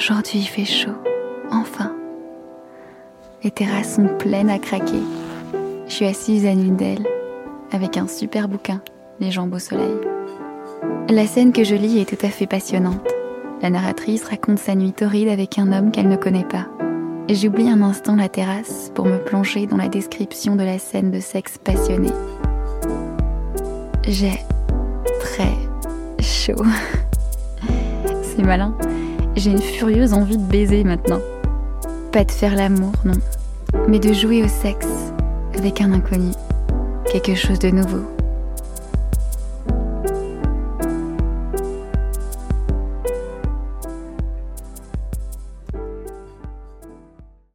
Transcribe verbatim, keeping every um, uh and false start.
Aujourd'hui il fait chaud, enfin. Les terrasses sont pleines à craquer. Je suis assise à l'une d'elles, avec un super bouquin, Les jambes au soleil. La scène que je lis est tout à fait passionnante. La narratrice raconte sa nuit torride avec un homme qu'elle ne connaît pas. Et j'oublie un instant la terrasse pour me plonger dans la description de la scène de sexe passionné. J'ai très chaud. C'est malin. J'ai une furieuse envie de baiser maintenant. Pas de faire l'amour, non, mais de jouer au sexe avec un inconnu. Quelque chose de nouveau,